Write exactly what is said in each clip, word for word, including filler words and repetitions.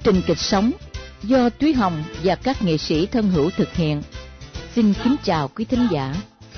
trình kịch sống do Thúy Hồng và các nghệ sĩ thân hữu thực hiện. Xin kính chào quý thính giả.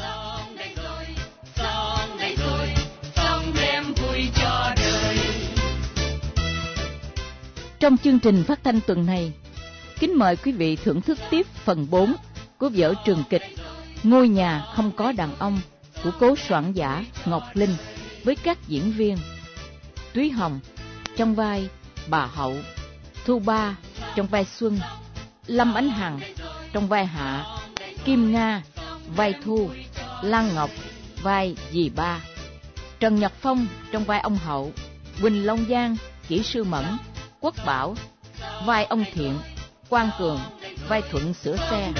Trong chương trình phát thanh tuần này, kính mời quý vị thưởng thức tiếp phần bốn của vở trường kịch Ngôi nhà không có đàn ông của cố soạn giả Ngọc Linh với các diễn viên Thúy Hồng trong vai bà Hậu, Thu Ba trong vai Xuân, Lâm Ánh Hằng trong vai Hạ, Kim Nga vai Thu, Lan Ngọc vai dì Ba, Trần Nhật Phong trong vai ông Hậu, Quỳnh Long Giang, kỹ sư Mẫn, Quốc Bảo vai ông Thiện, Quang Cường vai Thuận sửa xe.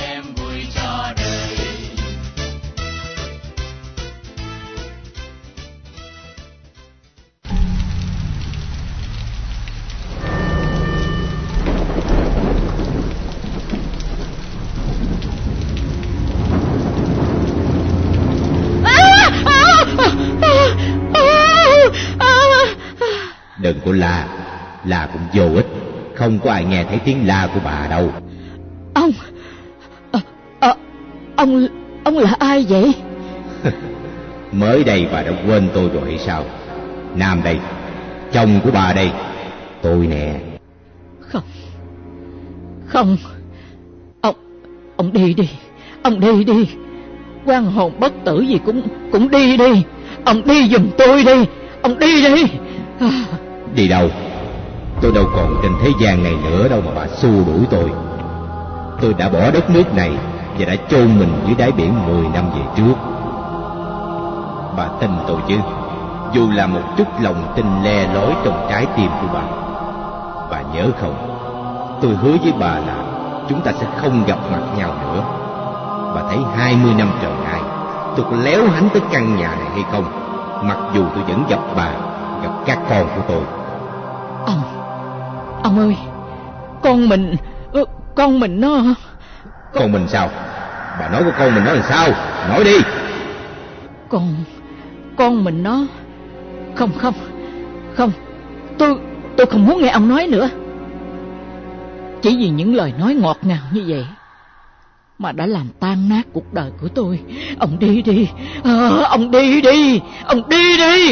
Đừng có la, la cũng vô ích. Không có ai nghe thấy tiếng la của bà đâu. Ông à, à, Ông Ông là ai vậy? Mới đây bà đã quên tôi rồi hay sao? Nam đây, chồng của bà đây, tôi nè. Không Không Ông Ông đi đi Ông đi đi. Quan hồn bất tử gì cũng cũng đi đi. Ông đi giùm tôi đi. Ông đi đi. à. Đi đâu? Tôi đâu còn trên thế gian này nữa đâu mà bà xua đuổi tôi. Tôi đã bỏ đất nước này và đã chôn mình dưới đáy biển mười năm về trước. Bà tin tôi chứ? Dù là một chút lòng tin le lói trong trái tim của bà. Bà nhớ không? Tôi hứa với bà là chúng ta sẽ không gặp mặt nhau nữa. Bà thấy hai mươi năm trời nay tôi có léo hánh tới căn nhà này hay không? Mặc dù tôi vẫn gặp bà, gặp các con của tôi. Ông Ông ơi, con mình Con mình nó Con, con mình sao? Bà nói của con mình nó làm sao? Nói đi. Con Con mình nó Không không Không Tôi Tôi không muốn nghe ông nói nữa. Chỉ vì những lời nói ngọt ngào như vậy mà đã làm tan nát cuộc đời của tôi. Ông đi đi. à, Ông đi đi. Ông đi đi.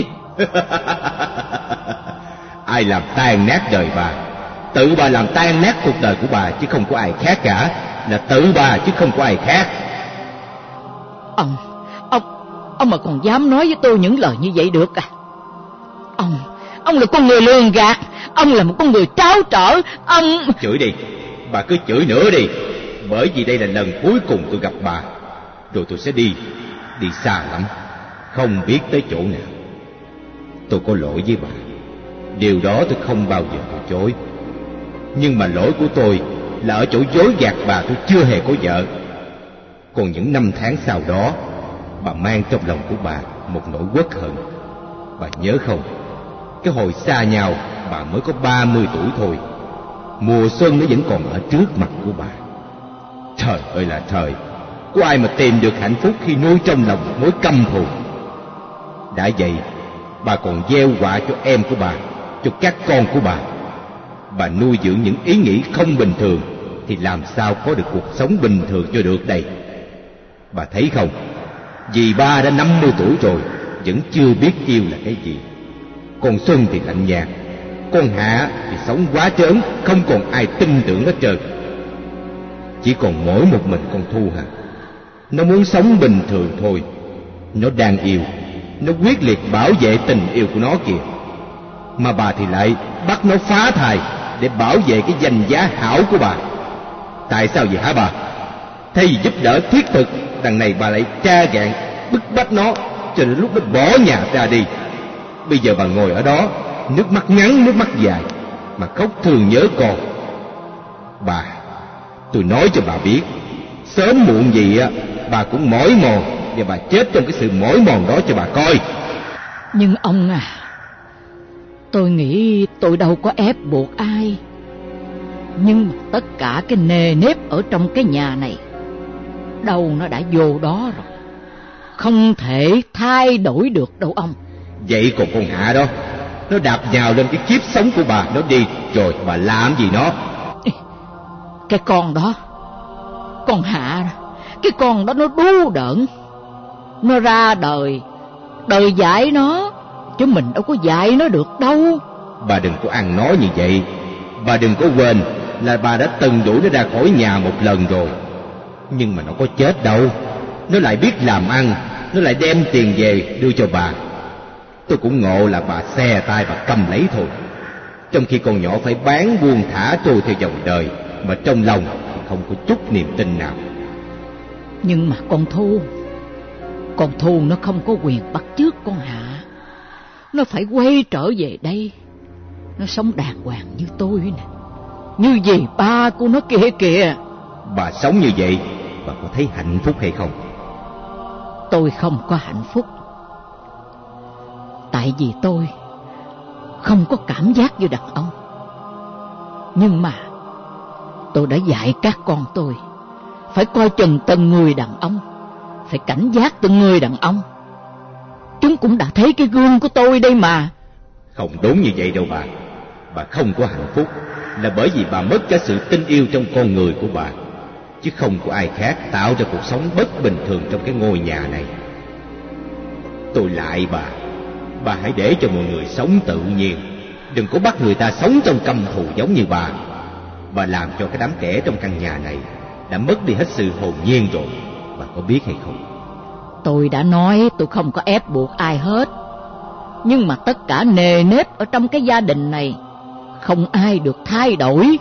Ai làm tan nát đời bà? Tự bà làm tan nát cuộc đời của bà, chứ không có ai khác cả. Là tự bà chứ không có ai khác. Ông Ông Ông mà còn dám nói với tôi những lời như vậy được à? Ông Ông là con người lường gạt. Ông là một con người tráo trở. Ông Chửi đi. Bà cứ chửi nữa đi. Bởi vì đây là lần cuối cùng tôi gặp bà. Rồi tôi sẽ đi. Đi xa lắm, không biết tới chỗ nào. Tôi có lỗi với bà. Điều đó tôi không bao giờ từ chối. Nhưng mà lỗi của tôi là ở chỗ dối gạt bà tôi chưa hề có vợ. Còn những năm tháng sau đó, bà mang trong lòng của bà một nỗi uất hận. Bà nhớ không? Cái hồi xa nhau bà mới có ba mươi tuổi thôi. Mùa xuân nó vẫn còn ở trước mặt của bà. Trời ơi là trời, có ai mà tìm được hạnh phúc khi nuôi trong lòng một mối căm thù. Đã vậy, bà còn gieo họa cho em của bà, cho các con của bà. Bà nuôi dưỡng những ý nghĩ không bình thường thì làm sao có được cuộc sống bình thường cho được đây. Bà thấy không, dì Ba đã năm mươi tuổi rồi vẫn chưa biết yêu là cái gì. Con Xuân thì lạnh nhạt, con Hạ thì sống quá trớn, không còn ai tin tưởng hết trơn. Chỉ còn mỗi một mình con Thu hả? Nó muốn sống bình thường thôi. Nó đang yêu, nó quyết liệt bảo vệ tình yêu của nó kìa. Mà bà thì lại bắt nó phá thai để bảo vệ cái danh giá hảo của bà. Tại sao vậy hả bà? Thay vì giúp đỡ thiết thực, đằng này bà lại tra gạn bức bách nó cho đến lúc nó bỏ nhà ra đi. Bây giờ bà ngồi ở đó, nước mắt ngắn nước mắt dài mà khóc thương nhớ con. Bà, tôi nói cho bà biết, sớm muộn gì á bà cũng mỏi mòn, và bà chết trong cái sự mỏi mòn đó cho bà coi. Nhưng ông à, tôi nghĩ tôi đâu có ép buộc ai. Nhưng tất cả cái nề nếp ở trong cái nhà này đâu nó đã vô đó rồi, không thể thay đổi được đâu ông. Vậy còn con Hạ đó, Nó đạp nhào lên cái kiếp sống của bà. Nó đi rồi bà làm gì nó? Cái con đó, con Hạ, cái con đó nó đu đỡn. Nó ra đời, đời dạy nó, chứ mình đâu có dạy nó được đâu. Bà đừng có ăn nói như vậy. Bà đừng có quên là bà đã từng đuổi nó ra khỏi nhà một lần rồi. Nhưng mà nó có chết đâu. Nó lại biết làm ăn, nó lại đem tiền về đưa cho bà. Tôi cũng ngộ là bà xe tay bà cầm lấy thôi. Trong khi con nhỏ phải bán buông thả trôi theo dòng đời, mà trong lòng thì không có chút niềm tin nào. Nhưng mà con Thu, con Thu nó không có quyền bắt chước con Hạ. Nó phải quay trở về đây. Nó sống đàng hoàng như tôi nè, như dì ba của nó kia kìa. Bà sống như vậy, bà có thấy hạnh phúc hay không? Tôi không có hạnh phúc. Tại vì tôi không có cảm giác như đàn ông. Nhưng mà tôi đã dạy các con tôi phải coi chừng từng người đàn ông, phải cảnh giác từng người đàn ông. Chúng cũng đã thấy cái gương của tôi đây mà. Không đúng như vậy đâu bà. Bà không có hạnh phúc là bởi vì bà mất cả sự tin yêu trong con người của bà, chứ không có ai khác tạo ra cuộc sống bất bình thường trong cái ngôi nhà này. Tôi lại bà, bà hãy để cho mọi người sống tự nhiên, đừng có bắt người ta sống trong căm thù giống như bà. Bà làm cho cái đám trẻ trong căn nhà này đã mất đi hết sự hồn nhiên rồi, bà có biết hay không? Tôi đã nói tôi không có ép buộc ai hết. Nhưng mà tất cả nề nếp ở trong cái gia đình này không ai được thay đổi.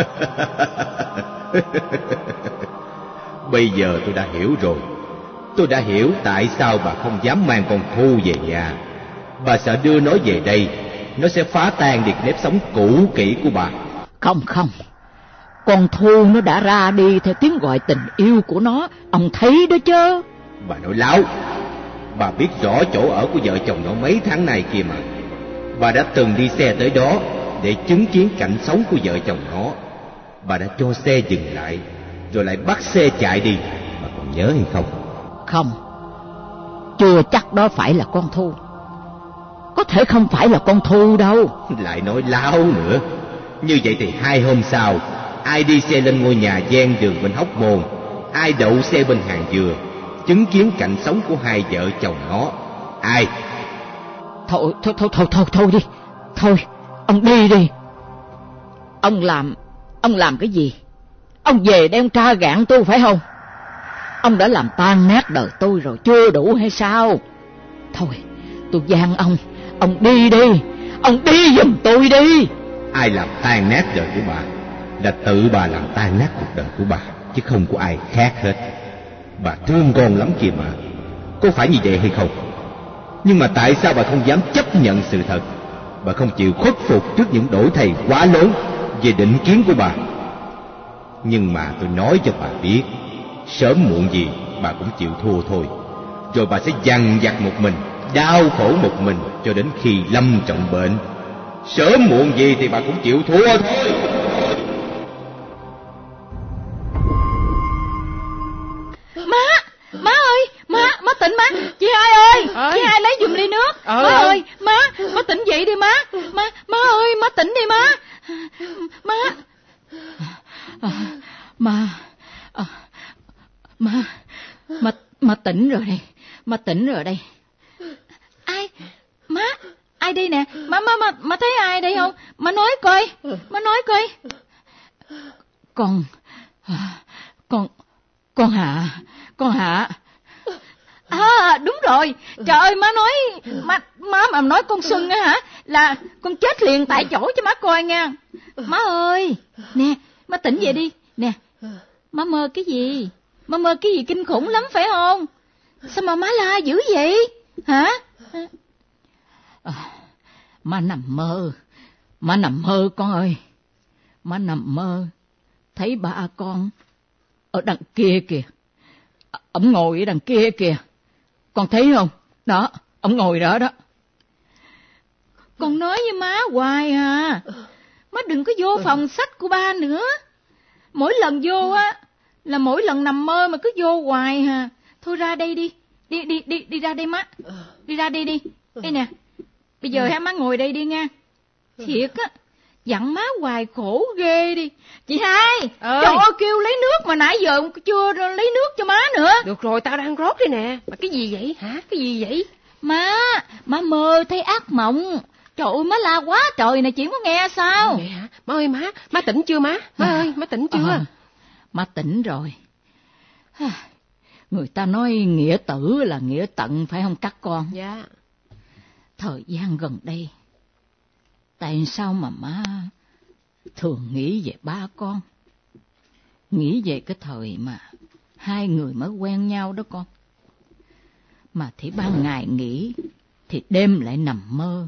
Bây giờ tôi đã hiểu rồi. Tôi đã hiểu tại sao bà không dám mang con Thu về nhà. Bà sợ đưa nó về đây, nó sẽ phá tan đi nếp sống cũ kỹ của bà. Không không, con Thu nó đã ra đi theo tiếng gọi tình yêu của nó. Ông thấy đó chứ. Bà nói láo. Bà biết rõ chỗ ở của vợ chồng nó mấy tháng nay kia mà. Bà đã từng đi xe tới đó để chứng kiến cảnh sống của vợ chồng nó. Bà đã cho xe dừng lại, rồi lại bắt xe chạy đi. Bà còn nhớ hay không? Không, chưa chắc đó phải là con Thu. Có thể không phải là con Thu đâu. Lại nói láo nữa. Như vậy thì hai hôm sau, ai đi xe lên ngôi nhà ven đường bên Hóc Môn, ai đậu xe bên hàng dừa, chứng kiến cảnh sống của hai vợ chồng nó? Ai? Thôi thôi thôi thôi thôi, thôi đi. Thôi, ông đi đi. Ông làm Ông làm cái gì? Ông về đem tra gạn tôi phải không? Ông đã làm tan nát đời tôi rồi, chưa đủ hay sao? Thôi, tôi van ông, ông đi đi. Ông đi giùm tôi đi. Ai làm tan nát đời của bà? Là tự bà làm tan nát cuộc đời của bà, chứ không có ai khác hết. Bà thương con lắm kìa mà. Có phải như vậy hay không? Nhưng mà tại sao bà không dám chấp nhận sự thật? Bà không chịu khuất phục trước những đổi thay quá lớn về định kiến của bà. Nhưng mà tôi nói cho bà biết, sớm muộn gì bà cũng chịu thua thôi. Rồi bà sẽ dằn vặt một mình, đau khổ một mình cho đến khi lâm trọng bệnh. Sớm muộn gì thì bà cũng chịu thua thôi. Má, má ơi, má, má tỉnh má. Chị Hai ơi, ơi. Chị Hai lấy giùm ly nước. Ờ. Má ơi, má, má tỉnh dậy đi má. Má, má ơi, má tỉnh đi má. Má, à, má, à, má, má, má tỉnh rồi đây, má tỉnh rồi đây. Ai, má, ai đây nè, má, má, má, má thấy ai đây không? Má nói coi, má nói coi. Con, con, con Hạ, con Hạ. À, đúng rồi. Trời ơi, má nói, má, má mà nói con Xuân á hả, là con chết liền tại chỗ cho má coi nha. Má ơi, nè, má tỉnh dậy đi. Nè, má mơ cái gì? Má mơ cái gì kinh khủng lắm phải không? Sao mà má la dữ vậy? Hả? À, má nằm mơ. Má nằm mơ con ơi. Má nằm mơ thấy ba con ở đằng kia kìa. Ông ngồi ở đằng kia kìa. Con thấy không? Đó, ông ngồi đó đó. Con nói với má hoài à. Má đừng có vô phòng sách của ba nữa. Mỗi lần vô á là mỗi lần nằm mơ mà cứ vô hoài à. Thôi ra đây đi. Đi đi đi đi ra đây má. Đi ra đây đi. Đây nè. Bây giờ ừ. hả má ngồi đây đi nha. Thiệt á, dặn má hoài khổ ghê đi. Chị hai, trời ơi kêu lấy nước mà nãy giờ chưa lấy nước cho má nữa. Được rồi, tao đang rót đây nè. Mà cái gì vậy hả? Cái gì vậy? Má, má mơ thấy ác mộng. Trời ơi, má la quá trời nè, chị có nghe sao? Vậy hả? Má ơi má, má tỉnh chưa má? Má à, ơi, má tỉnh chưa? À, má tỉnh rồi. Người ta nói nghĩa tử là nghĩa tận, phải không các con? Dạ. Thời gian gần đây, tại sao mà má thường nghĩ về ba con? Nghĩ về cái thời mà hai người mới quen nhau đó con. Mà thì ban ngày nghỉ thì đêm lại nằm mơ.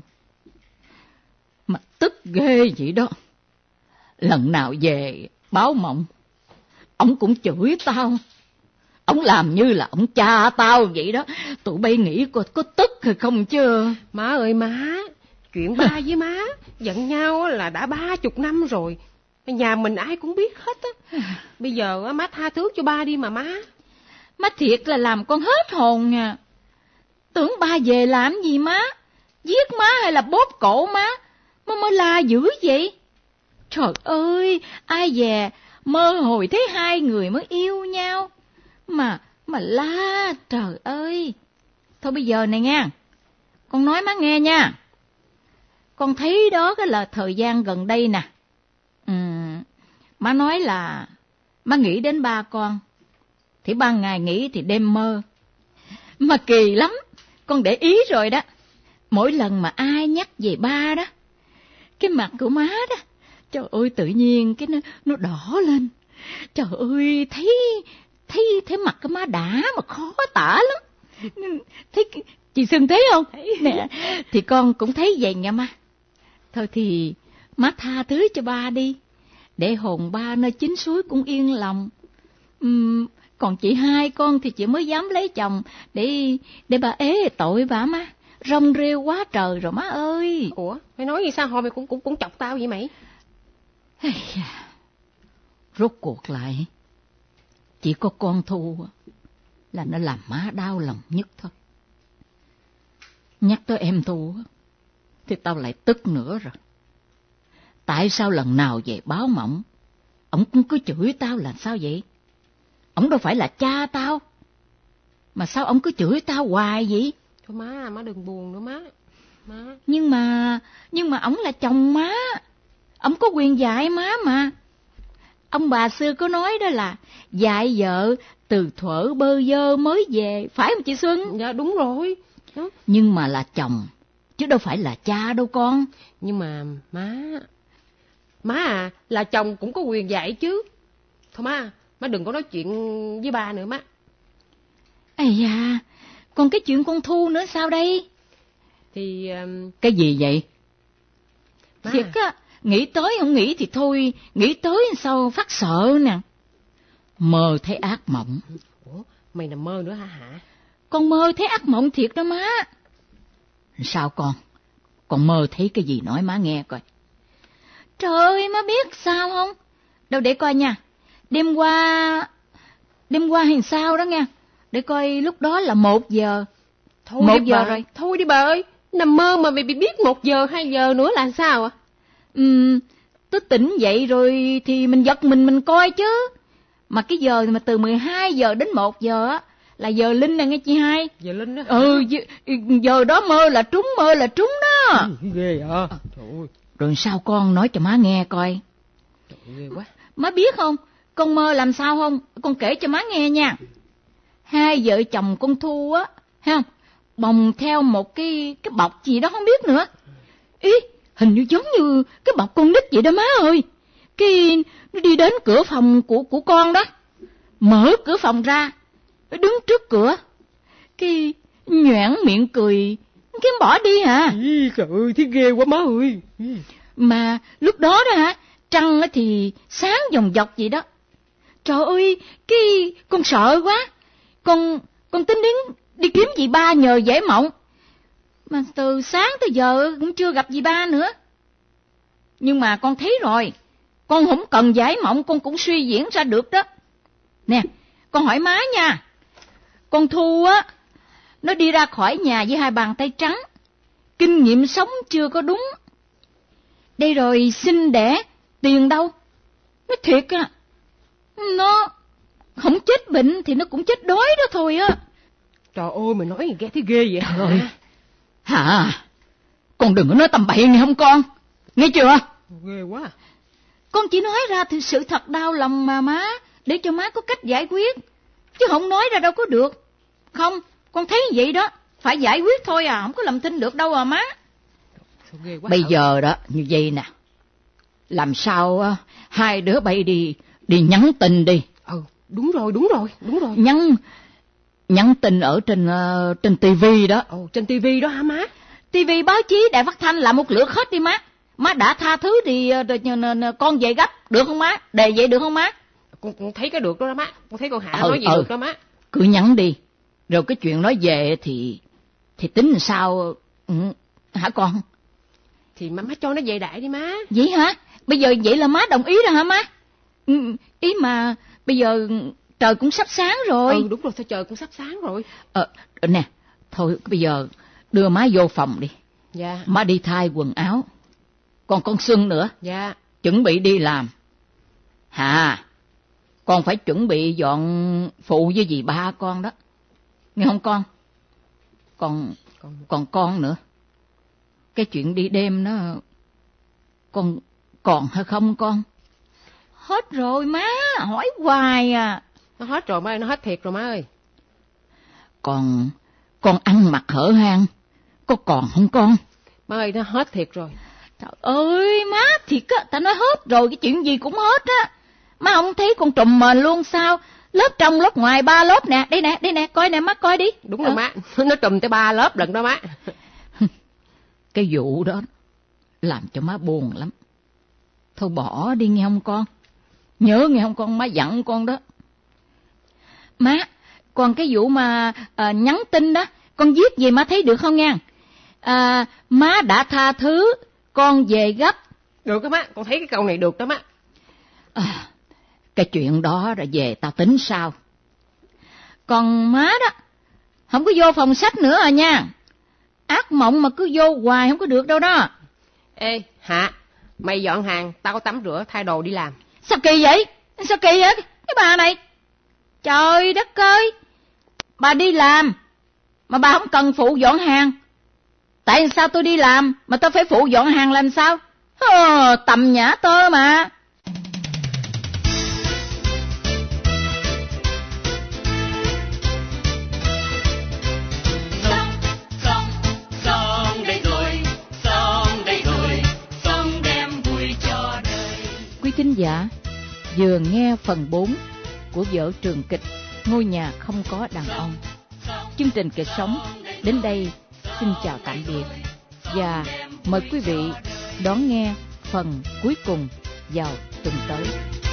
Mà tức ghê vậy đó. Lần nào về báo mộng, ổng cũng chửi tao. Ổng làm như là ổng cha tao vậy đó. Tụi bay nghĩ có, có tức hay không chứ? Má ơi má, chuyện ba với má giận nhau là đã ba chục năm rồi. Nhà mình ai cũng biết hết á. Bây giờ má tha thứ cho ba đi mà má. Má thiệt là làm con hết hồn nha. Tưởng ba về làm gì má? Giết má hay là bóp cổ má? Má mới la dữ vậy? Trời ơi, ai dè mơ hồi thấy hai người mới yêu nhau. Mà, mà la, trời ơi. Thôi bây giờ này nha, con nói má nghe nha. Con thấy đó cái là thời gian gần đây nè. Uhm, má nói là má nghĩ đến ba con. Thì ban ngày nghĩ thì đêm mơ. Mà kỳ lắm, con để ý rồi đó. Mỗi lần mà ai nhắc về ba đó, cái mặt của má đó, trời ơi tự nhiên cái nó, nó đỏ lên. Trời ơi, thấy thấy thấy mặt cái má đã mà khó tả lắm. Thấy chị Xuân thấy không? Nè, thì con cũng thấy vậy nha má. Thôi thì má tha thứ cho ba đi, để hồn ba nơi chín suối cũng yên lòng. Uhm, còn chị hai con thì chị mới dám lấy chồng để để bà ế tội bà má. Rong rêu quá trời rồi má ơi. Ủa, mày nói gì sao hồi mày cũng cũng cũng chọc tao vậy mày? Rốt cuộc lại chỉ có con Thu là nó làm má đau lòng nhất thôi. Nhắc tới em Thu thì tao lại tức nữa rồi. Tại sao lần nào về báo mộng, ổng cũng cứ chửi tao là sao vậy? Ổng đâu phải là cha tao, mà sao ổng cứ chửi tao hoài vậy? Thôi má, má đừng buồn nữa má. Má. Nhưng mà, nhưng mà ổng là chồng má, ổng có quyền dạy má mà. Ông bà xưa có nói đó là dạy vợ từ thuở bơ vơ mới về, phải không chị Xuân? Dạ đúng rồi. Đó. Nhưng mà là chồng, chứ đâu phải là cha đâu con. Nhưng mà má, má à, là chồng cũng có quyền dạy chứ. Thôi má, má đừng có nói chuyện với ba nữa má. Ây da, còn cái chuyện con Thu nữa sao đây? Thì... Um... Cái gì vậy? Má Thiệt á, nghĩ tới không nghĩ thì thôi, nghĩ tới sao phát sợ nè. Mơ thấy ác mộng. Ủa, mày nằm mơ nữa hả hả? Con mơ thấy ác mộng thiệt đó má. Sao con? Con mơ thấy cái gì nói má nghe coi. Trời ơi, má biết sao không? Đâu để coi nha. Đêm qua... Đêm qua hay sao đó nha. Để coi lúc đó là một giờ. Thôi một đi giờ bà. rồi. Thôi đi bà ơi. Nằm mơ mà mày bị biết một giờ, hai giờ nữa là sao à? Ừm, tôi tỉnh dậy rồi thì mình giật mình mình coi chứ. Mà cái giờ mà từ mười hai giờ đến một giờ á là giờ linh nè nghe chị hai. Giờ linh đó hả? Ừ, giờ đó mơ là trúng, mơ là trúng đó. Ghê à. Trời ơi. Rồi sao con nói cho má nghe coi. Trời ơi, ghê quá. Má biết không, con mơ làm sao không? Con kể cho má nghe nha. Hai vợ chồng con Thu á, thấy không? Bồng theo một cái cái bọc gì đó không biết nữa. Ý, hình như giống như cái bọc con nít vậy đó má ơi. Cái nó đi đến cửa phòng của của con đó. Mở cửa phòng ra, nó đứng trước cửa. Cái nhoẻn miệng cười, cái bỏ đi hả? Ý, trời ơi, thấy ghê quá má ơi. Mà lúc đó đó hả, trăng thì sáng vòng dọc vậy đó. Trời ơi, cái con sợ quá. Con con tính đến đi kiếm dì ba nhờ giải mộng. Mà từ sáng tới giờ cũng chưa gặp dì ba nữa. Nhưng mà con thấy rồi, con không cần giải mộng con cũng suy diễn ra được đó. Nè, con hỏi má nha. Con Thu á, nó đi ra khỏi nhà với hai bàn tay trắng. kinh nghiệm sống chưa có đúng. Đây rồi sinh đẻ, tiền đâu? Nói thiệt à, nó không chết bệnh thì nó cũng chết đói đó thôi á. Trời ơi, mày nói gì ghê thế ghê vậy hả? Rồi. Hả? Con đừng có nói tầm bậy nghe không con? Nghe chưa? Ghê quá. Con chỉ nói ra thì sự thật đau lòng mà má, để cho má có cách giải quyết. Chứ không nói ra đâu có được. Không, con thấy vậy đó, phải giải quyết thôi à, không có làm thinh được đâu à má. Ghê quá. Bây hả? giờ đó, như vậy nè, làm sao uh, hai đứa bay đi, đi nhắn tin đi. Ừ, đúng rồi, đúng rồi, đúng rồi. Nhắn, nhắn tin ở trên uh, trên tivi đó. Ồ, trên tivi đó hả má? Tivi, báo chí, đài phát thanh làm một lượt hết đi má. Má đã tha thứ thì uh, con về gấp, được không má? Đề vậy được không má? Con, con thấy cái được đó, đó má. Con thấy con Hạ ừ, nói gì ừ. được đó má. Cứ nhắn đi, rồi cái chuyện nói về thì thì tính làm sao, ừ, hả con? Thì má, má cho nó về đại đi má. Vậy hả? Bây giờ vậy là má đồng ý rồi hả má? Ừ, ý mà bây giờ trời cũng sắp sáng rồi. Ừ, đúng rồi, sao trời cũng sắp sáng rồi. Ờ, nè, thôi bây giờ đưa má vô phòng đi. Dạ. Má đi thay quần áo. Còn con Xuân nữa. Dạ. Chuẩn bị đi làm. Hà, con phải chuẩn bị dọn phụ với dì ba con đó. Nghe không con? Còn, Còn... còn con nữa. Cái chuyện đi đêm nó... Con còn hay không con? Hết rồi má, hỏi hoài à. Nó hết rồi má ơi, nó hết thiệt rồi má ơi. Còn con ăn mặc hở hang, có còn không con? Má ơi, nó hết thiệt rồi. Trời ơi má, thiệt á, ta nói hết rồi, cái chuyện gì cũng hết á. Má không thấy con trùm mền luôn sao? Lớp trong lớp ngoài ba lớp nè, đây nè, đây nè, coi nè má, coi đi. Đúng rồi má, nó trùm tới ba lớp lần đó má. Cái vụ đó làm cho má buồn lắm. Thôi bỏ đi nghe không con? Nhớ nghe không con, má dặn con đó. Má, còn cái vụ mà à, nhắn tin đó, con viết gì má thấy được không nha? À, má đã tha thứ, con về gấp. Được đó má, con thấy cái câu này được đó má. À, cái chuyện đó là về tao tính sao. Còn má đó, không có vô phòng sách nữa à nha. Ác mộng mà cứ vô hoài không có được đâu đó. Ê, Hạ, mày dọn hàng, tao có tắm rửa, thay đồ đi làm. Sao kỳ vậy? Sao kỳ vậy? Cái bà này. Trời đất ơi, bà đi làm, mà bà không cần phụ dọn hàng. Tại sao tôi đi làm, mà tôi phải phụ dọn hàng làm sao? Ờ, tầm nhã tơ mà. Quý thính giả vừa nghe phần bốn của vở trường kịch Ngôi nhà không có đàn ông. Chương trình kịch sống đến đây xin chào tạm biệt và mời quý vị đón nghe phần cuối cùng vào tuần tới.